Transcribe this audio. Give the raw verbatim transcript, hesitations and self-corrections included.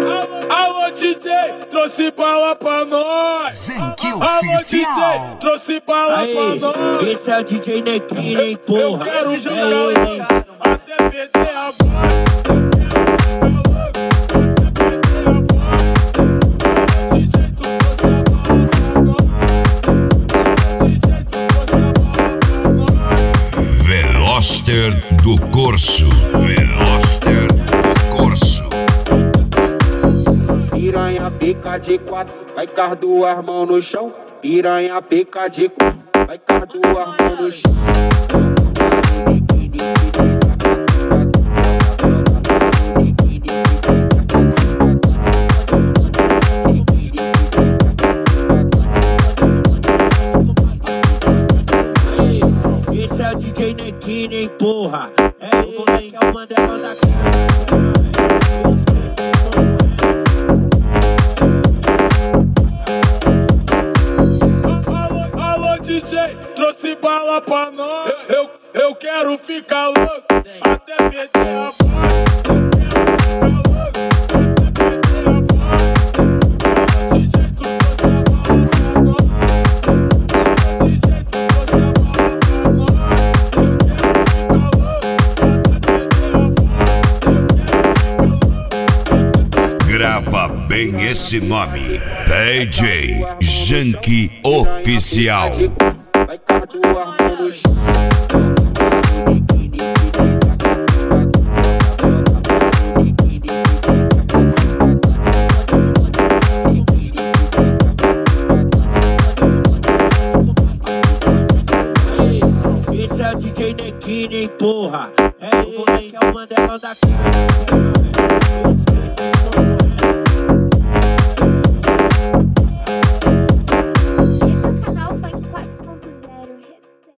Alô, D J, trouxe bala pra nós. Zenki Alô, Oficial. D J, trouxe bala Aí, pra nós. esse é o D J Nequinho, hein, porra. Eu quero Esse jogar é ele, hein. até perder a voz. Veloster do Corso, Veloster do Corso. Piranha pica de quatro, vai com as duas mãos no chão. Piranha pica de quatro, vai com as duas mãos no chão. Esse é o D J Nequinho, hein, porra. É ele que é o Mandela da casa. Alô, D J, trouxe bala pra nós. Eu, eu quero ficar louco até perder a voz. Grava bem esse nome, D J Zenki Oficial. Vai com as duas mãos no chão. Esse é o D J Nequinho, hein, porra. É ele que é o Mandela da casa.